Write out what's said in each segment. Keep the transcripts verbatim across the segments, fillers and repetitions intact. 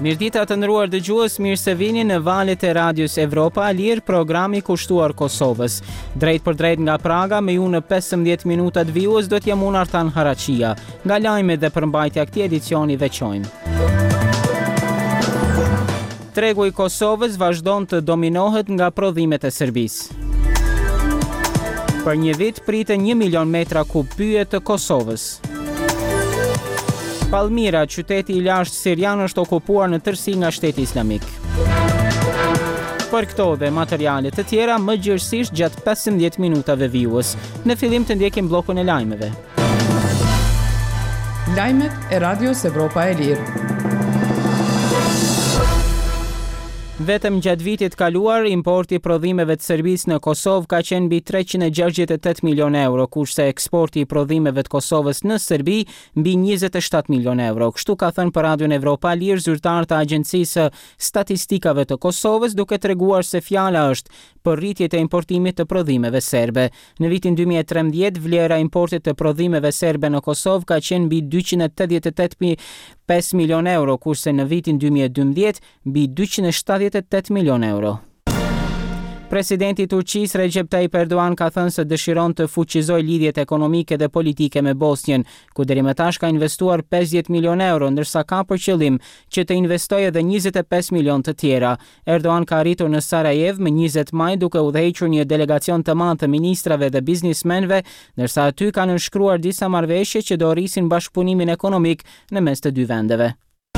Mirdita të nderuar dëgjues, mirë se vini në valët e Radios Evropa e Lirë, programi kushtuar Kosovës. Drejt për drejt nga Praga, me ju në pesëmbëdhjetë minutat vijues do t'jam unë Artan Haraqia. Nga lajmet dhe përmbajtja këtij edicioni veçojmë. Tregu i Kosovës vazhdon të dominohet nga prodhimet e Serbisë. Për një vit pritet një milion metra kub pyje të Kosovës. Palmira, qyteti i lashtë sirian, është okupuar në tërësi nga Shteti Islamik. Për këto dhe materiale të tjera, më gjërësisht gjatë pesëmbëdhjetë minutave vijues. Në fillim të ndjekim bllokun e lajmeve. Lajmet e Radios Evropa e Lirë. Vetëm gjatë vitit kaluar, importi i prodhimeve të Serbisë në Kosovë ka qenë mbi treqind e gjashtëdhjetë e tetë milionë euro, kurse eksporti i prodhimeve të Kosovës në Serbi mbi njëzet e shtatë milionë euro. Kështu ka thënë për Radion Evropa e Lirë zyrtar të Agjencisë Statistikave të Kosovës, duke treguar se fjala është për rritjet e importimit të prodhimeve serbe. Në vitin dy mijë e trembëdhjetë, vlera e importit të prodhimeve serbe në Kosovë ka qenë mbi dyqind e tetëdhjetë e tetë mijë pesë milionë euro, kurse në vitin dy mijë e dymbëdhjetë mbi dyqind e shtatëdhjetë e tetë milionë euro. Presidenti i Turqisë Recep Tayyip Erdogan ka thënë se dëshiron të fuqizojë lidhjet ekonomike dhe politike me Bosnjën, ku deri më tash ka investuar pesëdhjetë milionë euro, ndërsa ka për qëllim që të investojë edhe njëzet e pesë milionë të tjera. Erdogan ka arritur në Sarajevo më njëzet maj duke udhëhequr një delegacion të madh të ministrave dhe biznesmenëve, ndërsa aty kanë nënshkruar disa marrëveshje që do rrisin bashkëpunimin ekonomik në mes të dy vendeve.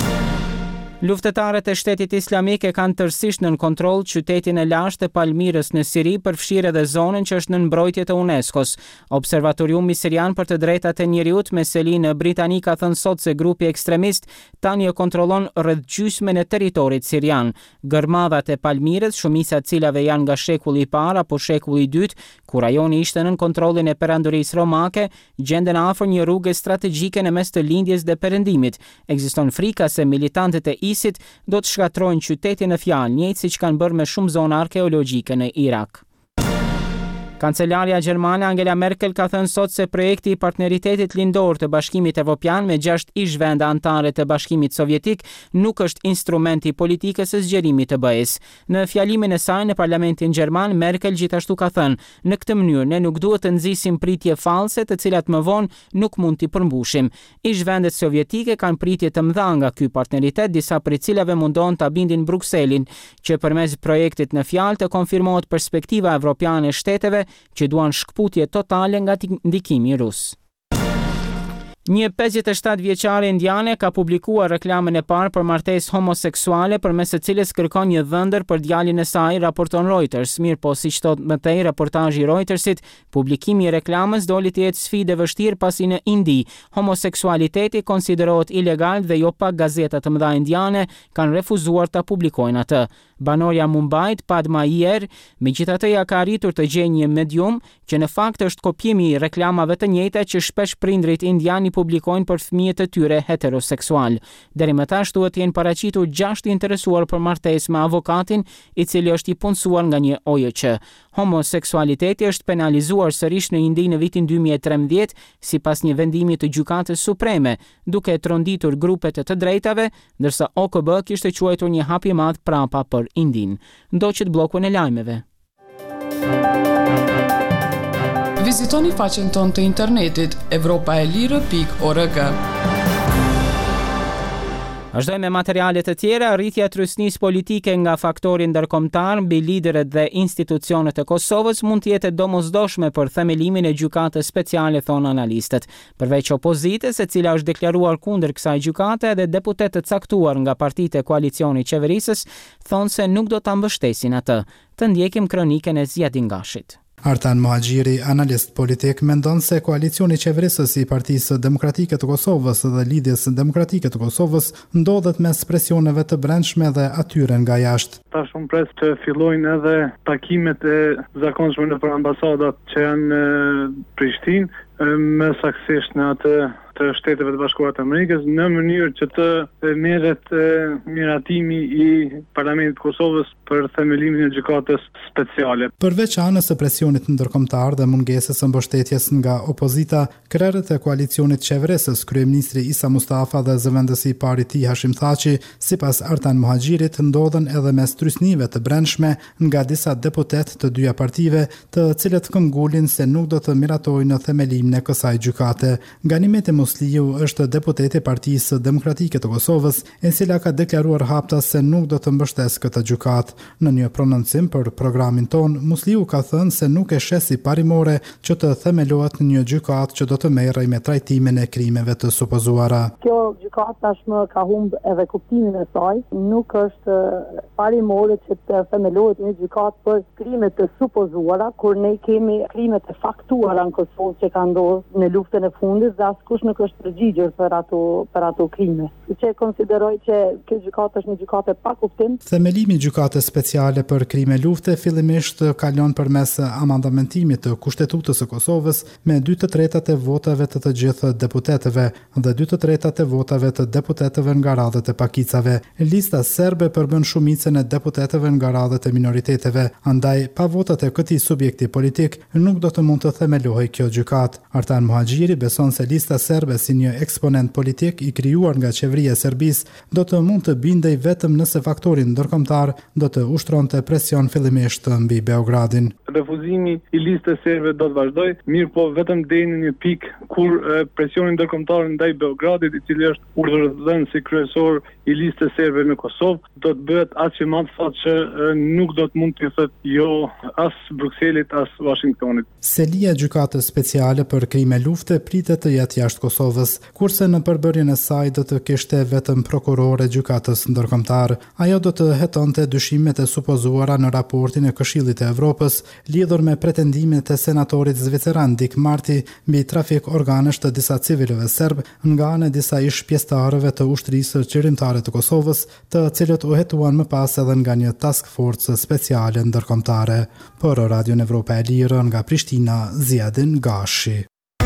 Luftëtarët e Shtetit Islamik e kanë tërësisht nën kontroll qytetin e lashtë të Palmirës në Siri, përfshirë edhe zonën që është në mbrojtje të UNESCO-s. Observatoriumi Sirian për të drejtat e njeriut me seli në Britani ka thënë sot se grupi ekstremist tani e kontrollon rreth gjysmën e territorit sirian. Gërmadhat e Palmirës, shumica e cilave janë nga shekulli i parë apo shekulli i dytë, kur rajoni ishte nën kontrollin e perandorisë romake, gjenden afër një rrugë strategjike në mes të lindjes dhe perëndimit. Ekziston frika se militantët e ISIT do të shkatrojnë qytetin në fjalë, njëjtë siç kanë bërë me shumë zona arkeologjike në Irak. Kancelaria gjermane Angela Merkel ka thënë sot se projekti i partneritetit lindor të Bashkimit Evropian me gjashtë ish vende anëtare të Bashkimit Sovjetik nuk është instrument i politikës së zgjerimit të B E S. Në fjalimin e saj në Parlamentin gjerman, Merkel gjithashtu ka thënë: "Në këtë mënyrë ne nuk duhet të nxisim pritje fallse, të cilat më vonë nuk mund t'i përmbushim." Ish vendet sovjetike kanë pritje të mëdha nga ky partneritet, disa prej cilave mundon ta bindin Brukselin që përmes projektit në fjalë të konfirmohet perspektiva evropiane e shteteve që duan shkputje totale nga ndikimi rus. Një pesëdhjetë e shtatë vjeçare indiane ka publikuar reklamën e parë për martesë homoseksuale përmes së cilës kërkon një dhëndër për djalin e saj, raporton Reuters. Mirë po, siç thot më tej reportazhi i Reutersit, publikimi i reklamës doli të jetë sfidë e vështirë pasi në Indi homoseksualiteti konsiderohet ilegal dhe jo pak gazeta të mëdha indiane kanë refuzuar ta publikojnë atë. Banorja Mumbait, Padma Iyer, megjithatë ja ka arritur të gjejë një medium që në fakt është kopjimi i reklamave të njëjta që shpesh prindrit indian i publikojnë për fëmijët e tyre heteroseksual. Deri më tash duhet të jenë paraqitur gjashtë interesuar për martesë me avokatin, i cili është i punësuar nga një O J Q. Homoseksualiteti është penalizuar sërish në Indi në vitin dy mijë e trembëdhjetë sipas një vendimi të Gjykatës Supreme, duke tronditur grupet e të drejtave, ndërsa O K B kishte quajtur një hap i madh prapa për Indin. Ndoqët bllokun e lajmeve. Vizitoni faqen tonë të internetit evropaelire pikë org. Vazhdojmë me materiale të tjera. Rritja e trysnisë politike nga faktori ndërkombëtar mbi liderët dhe institucionet e Kosovës mund të jetë domosdoshme për themelimin e gjykatës speciale, thonë analistët. Përveç opozitës, e cila është deklaruar kundër kësaj gjykate, dhe deputetë të caktuar nga partitë e koalicionit qeverisës thonë se nuk do ta mbështesin atë. Të ndjekim kronikën e Ziadin Gashit. Artan Mohaxhiri, analist politik, mendon se koalicioni qeverisës i Partisë Demokratike të Kosovës dhe Lidhjes Demokratike të Kosovës ndodhet mes presioneve të brendshme dhe atyre nga jashtë. Tash unë pres të fillojnë edhe takimet e zakonshme nëpër ambasadat që janë në Prishtinë, më saktësisht në atë të Shteteve të Bashkuara të Amerikës në mënyrë që të merret miratimi i Parlamentit të Kosovës për themelimin e gjykatës speciale. Përveç anës së presionit ndërkombëtar dhe mungesës së mbështetjes nga opozita, krerët e koalicionit qeverisës, kryeministri Isa Mustafa dhe zëvendësi i parë i tij Hashim Thaçi, sipas Artan Muhaxhirit, ndodhen edhe mes trysnive të brendshme nga disa deputet të dyja partive, të cilët këmbgulin se nuk do të miratojnë në themelimin e kësaj gjykate. Ganimeti Musliu është deputeti i Partisë Demokratike të Kosovës, e cila ka deklaruar hapta se nuk do të mbështesë këtë gjykatë. Në një prononcim për programin ton, Musliu ka thënë se nuk e sheh si parimore që të themelohet një gjykatë që do të merrej me trajtimin e krimeve të supozuara. Kjo gjykatë tashmë ka humbë edhe kuptimin e saj, nuk është parimore që të themelohet një gjykatë për krime të supozuara, kur ne kemi krime të faktuara në Kosovë që ka ndodhur në luftën e fundit dhe askush nuk është përgjigjur për ato për ato krime. Që konsideroj që kjo gjykatë është një gjykatë pa kuptim. Themelimi i gjykatës speciale për krime lufte fillimisht kalon përmes amandamentimit të Kushtetutës së Kosovës me dy të tretat e votave të të gjithë deputetëve dhe dy të tretat e votave të deputetëve nga radhët e pakicave. Lista serbe përbën shumicën e deputetëve nga radhët e minoriteteve, andaj pa votat e këtij subjekti politik nuk do të mund të themelohej kjo gjykatë. Artan Muhaxhiri beson se lista serbe si një eksponent politik i krijuar nga qeveria e Serbisë do të mund të bindej vetëm nëse faktori ndërkombëtar do të ushtronte presion fillimisht mbi Beogradin. Refuzimi i listës serbe do të vazhdoj, mirë po vetëm deri në një pikë kur presioni ndërkombëtar ndaj Beogradit, i cili është urdhërues si kryesor i listës serbe në Kosovë, do të bëhet aq i madh sa që nuk do të mund të thotë jo as Brukselit as Washingtonit. Selia e gjykatës speciale për krime lufte pritet të jetë jashtë Kosovës, kurse në përbërjen e saj do të kishte vetëm prokurore gjykatës ndërkombëtar. Ajo do të hetonte dyshimet e supozuara në raportin e Këshillit të Evropës lidhur me pretendimet e senatorit zviceran Dick Marty mbi trafik organesh të disa civilëve serb nga ana e disa ish pjesëtarëve të ushtrisë qeverimtare të Kosovës, të cilët u hetuan më pas edhe nga një task force speciale ndërkombëtare. Për Radio Evropa e Lirë nga Prishtina, Ziadin Gashi.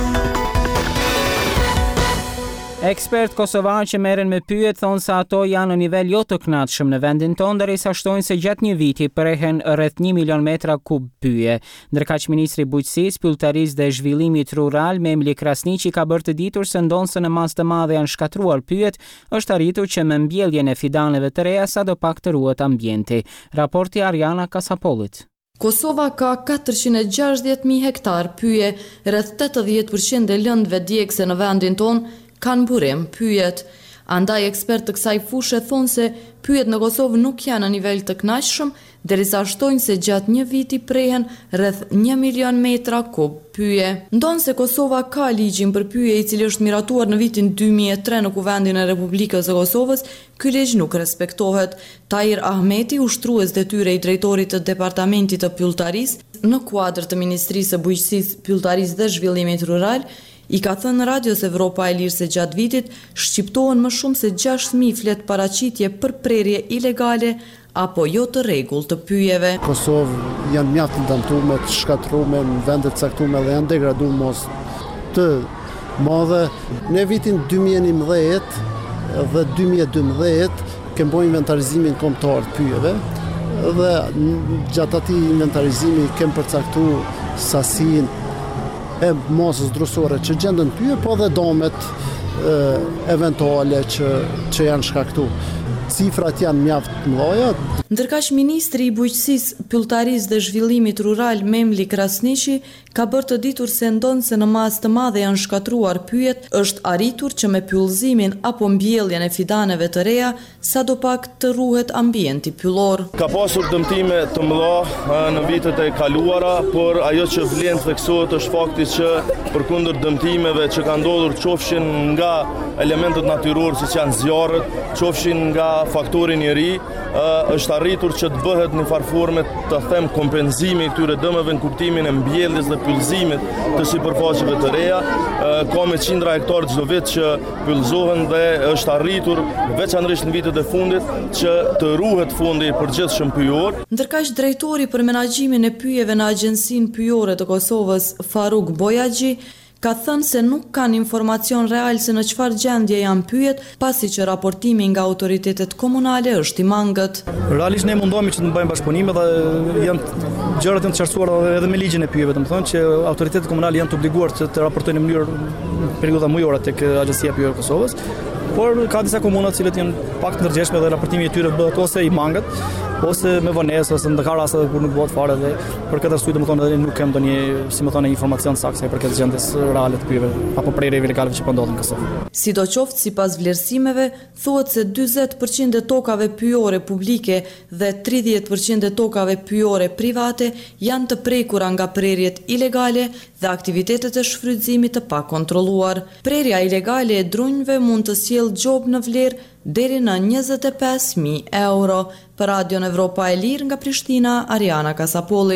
Ekspert kosovar që merren me pyet thonë se ato janë në nivel jo të kënaqshëm në vendin tonë, derisa shtojnë se gjatë një viti prehen rreth një milion metra kub pyje. Ndërkaq ministri i bujqësisë, pyllëtarisë dhe zhvillimit rural Memli Krasniqi ka bërë të ditur se ndonë në mas të madhe janë shkatruar pyjet, është arritur që me mbjelljen e fidaneve të reja sadopak të ruhet ambienti. Raporti Ariana Kasapolit. Kosova ka katërqind e gjashtëdhjetë mijë hektar pyje, rreth tetëdhjetë përqind e lëndëve djegëse në vendin tonë kanë burim pyjet. Andaj ekspert të kësaj fushë thonë se pyjet në Kosovë nuk janë në nivel të kënaqshëm, derisa shtojnë se gjatë një viti prehen rreth një milion metra kub pyje. Ndonë se Kosova ka ligjin për pyje i cili është miratuar në vitin dy mijë e tre në Kuvendin e Republikës së Kosovës, ky ligj nuk respektohet. Tahir Ahmeti, ushtrues detyre i drejtorit të Departamentit të Pyllëtarisë në kuadër të Ministrisë së Bujqësisë, Pyllëtarisë dhe Zhvillimit Rural, i ka thënë në Radios Evropa e Lirë se gjatë vitit shqiptohen më shumë se gjashtë mijë flet paraqitje për prerje ilegale apo jo të rregullt të pyjeve. Kosovë janë mjaft të dëmtuar, të shkatruar në vende të caktuara dhe janë degraduar mos të madhe. Në vitin dy mijë e njëmbëdhjetë dhe dy mijë e dymbëdhjetë kemi bërë inventarizimin kombëtar të pyjeve dhe gjatë atij inventarizimi kemi përcaktuar sasinë e mosës drusore që gjendën pyje, po dhe domet e, eventuale që, që janë shkaktu. Cifrat janë mjaft të mëdha. Ndërkaq ministri i bujqësisë, pyllëtarisë dhe zhvillimit rural Memli Krasniqi ka bërë të ditur se ndonë se në mas të madhe janë shkatruar pyjet, është arritur që me pyllëzimin apo mbjelljen e fidaneve të reja, sadopak të ruhet ambienti pyllor. Ka pasur dëmtime të mëdha në vitet e kaluara, por ajo që vlen theksohet është fakti që përkundër dëmtimeve që kanë ndodhur qofshin nga elementet natyror siç janë zjarret, qofshin nga faktori njeri, është arritur që të bëhet në farforme të them kompenzimi këtyre dëmeve në kuptimin e mbjelljes dhe pyllëzimit të sipërfaqeve të reja. Ka me qindra hektar çdo vit që pyllëzohen dhe është arritur veçanërisht në vitet e fundit që të ruhet fondi i përgjithshëm pyjor. Ndërkaq drejtori për menaxhimin e pyjeve në Agjencinë Pyjore të Kosovës, Faruk Bojaxhi, ka thënë se nuk kanë informacion real se në çfarë gjendje janë pyet, pasi që raportimi nga autoritetet komunale është i mangët. Realisht ne mundohemi që të bëjmë bashkëpunime dhe janë gjërat janë të qartësuara edhe me ligjin e pyetjeve, domethënë që autoritetet komunale janë të obliguar që të raportojnë në mënyrë periudha mujore tek Agjencia e Pyetjeve e Kosovës, por ka disa komuna të cilët janë pak të ndërgjegjshme dhe raportimi i tyre bëhet ose i mangët, ose me vonesë, ose në ka raste kur nuk bëhet fare dhe për këtë arsye domethënë edhe nuk kem ndonjë, si më thonë, informacion saktë për këtë gjendjes reale të pyetjeve apo prerjeve ilegale që po ndodhin në Kosovë. Sidoqoftë, sipas vlerësimeve, thuhet se dyzet përqind e tokave pyjore publike dhe tridhjetë përqind e tokave pyjore private janë të prekura nga prerjet ilegale dhe aktivitetet e shfrytëzimit të pakontrolluar. Prerja ilegale e drunjve mund të sjellë gjob në vlerë deri në njëzet e pesë mijë euro. Për Radion Evropa e Lirë nga Prishtina, Ariana Kasapolli.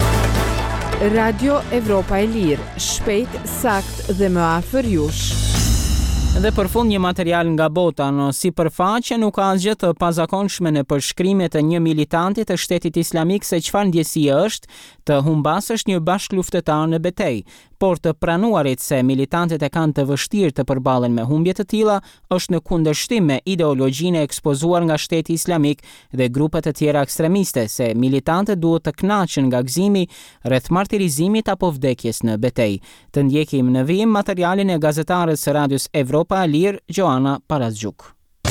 Radio Evropa e Lirë, shpejt, sakt dhe më afër jush. Dhe për fund një material nga bota, në sipërfaqe nuk ka asgjë të pazakonshme në përshkrimet e një militanti të Shtetit Islamik se çfarë ndjesie është të humbasësh një bashkëluftëtar në betejë, por të pranuarit se militantët e kanë të vështirë të përballen me humbje të tilla është në kundërshtim me ideologjinë e ekspozuar nga Shteti Islamik dhe grupet e tjera ekstremiste se militantët duhet të kënaqen nga gëzimi rreth martirizimit apo vdekjes në betejë. Të ndjekim në vijim materialin e gazetares së Radios Evropa e Lirë, Joana Parazgjuk.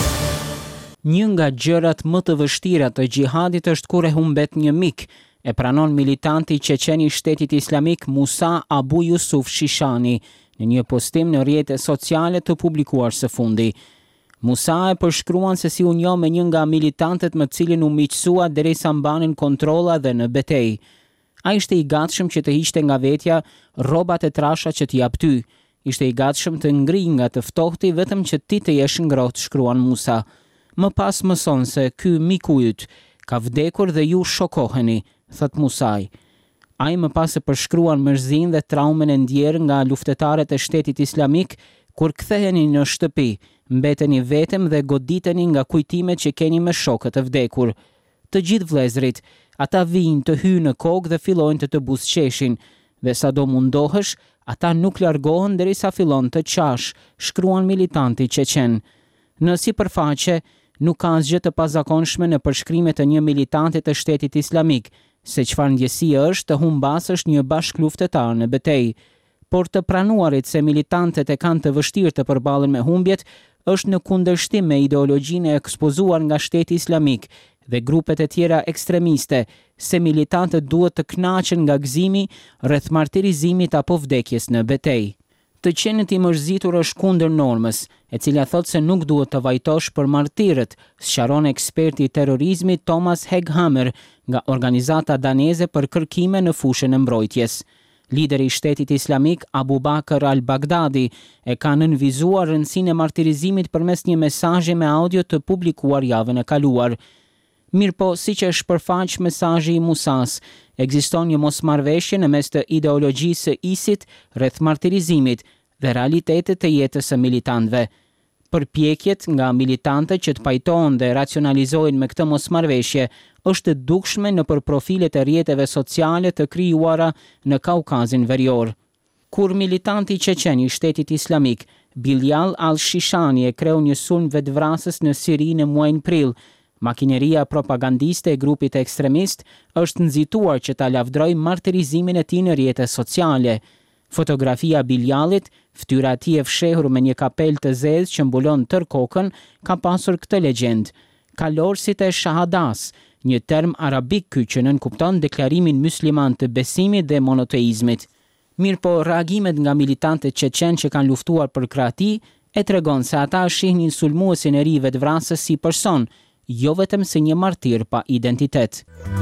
Një nga gjërat më të vështira të xhihadit është kur e humbet një mik, e pranon militanti çeçen i Shtetit Islamik Musa Abu Yusuf Shishani në një postim në rrjetet sociale të publikuar së fundi. Musa e përshkruan se si u njoh me një nga militantët me të cilin u miqësua derisa mbanin kontrolla dhe në betejë. Ai ishte i gatshëm që të hiqte nga vetja rrobat e trasha që t'i jap ty. Ishte i gatshëm të ngrijë nga të ftohti vetëm që ti të jesh ngrohtë, shkruan Musa. Më pas mëson se ky miku yt ka vdekur dhe ju shokoheni, thot Musaj. Ai më pas e përshkruan mërzinë dhe traumën e ndjerë nga luftetarët e Shtetit Islamik kur ktheheni në shtëpi, mbeteni vetëm dhe goditeni nga kujtimet që keni me shokët e vdekur. Të gjithë vëllezërit, ata vijnë të hyjnë në kokë dhe fillojnë të të buzëqeshin, dhe sado mundohesh, ata nuk largohen derisa fillon të qash, shkruan militanti çeçen. Në sipërfaqe, nuk ka asgjë të pazakonshme në përshkrimet e një militanti të Shtetit Islamik, se çfarë ndjesie është të humbasësh një bashkëluftëtar në betejë, por të pranuarit se militantët e kanë të vështirë të përballen me humbjet është në kundërshtim me ideologjinë e ekspozuar nga Shteti Islamik dhe grupet e tjera ekstremiste, se militantët duhet të kënaqen nga gëzimi rreth martirizimit apo vdekjes në betejë. Të qenit i mërzitur është kundër normës, e cila thot se nuk duhet të vajtosh për martirët, sqaron eksperti i terrorizmit Thomas Heghammer nga organizata daneze për kërkime në fushën e mbrojtjes. Lideri i Shtetit Islamik Abu Bakr al-Baghdadi e ka nënvizuar rëndësinë e martirizimit përmes një mesazhi me audio të publikuar javën e kaluar. Mirpo, siç është përfaq mesazhi i Musas, ekziston një mosmarrveshje në mes të ideologjisë së ISIT rreth martirizimit dhe realitetet të jetës së militantëve. Përpjekjet nga militantët që të pajtohen dhe racionalizojnë me këtë mosmarrveshje është e dukshme në për profilet e rrjeteve sociale të krijuara në Kaukazin Verior. Kur militanti çeçen i Shtetit Islamik Bilal al-Shishani e kreu një sulm vetvrasës në Siri në muajin prill, makineria propagandiste e grupit ekstremist është nxituar që ta lavdrojë martirizimin e tij në rrjete sociale. Fotografia Bilalit, fytyra e tij e fshehur me një kapel të zezë që mbulon tër kokën, ka pasur këtë legjend: kalorësit e shahadas, një term arabik ky që nënkupton deklarimin musliman të besimit dhe monoteizmit. Mirpo reagimet nga militantët çeçen që kanë luftuar për krahati e tregon se ata shihnin sulmuesin e ri vetvrasës si person, jo vetëm si një martir pa identitet.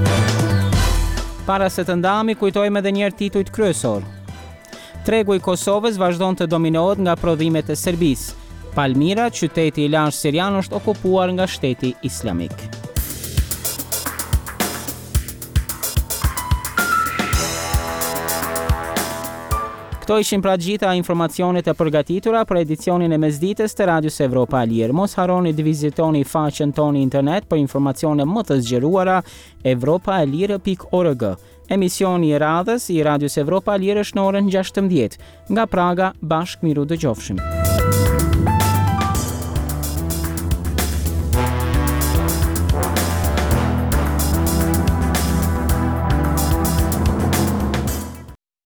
Para se të ndahemi, kujtojmë edhe një herë titujt kryesor. Tregu i Kosovës vazhdon të dominohet nga prodhimet e Serbisë. Palmira, qyteti i lashtë sirian, është okupuar nga Shteti Islamik. Këto ishin pra gjitha informacionet e përgatitura për edicionin e mesdites të Radios Evropa e Lirë. Mos harroni të vizitoni faqen tonë internet për informacione më të zgjeruara evropaelire pikë org. Emisioni i radhës i Radios Evropa e Lirë është në orën gjashtëmbëdhjetë. Nga Praga, bashkë miru dëgjofshim.